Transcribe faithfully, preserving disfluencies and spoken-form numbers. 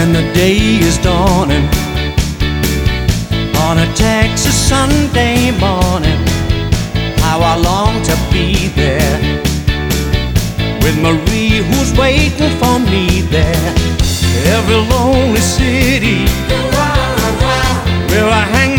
and the day is dawning on a Texas Sunday morning. How I long to be there with Marie, who's waiting for me there. Every lonely city where I hang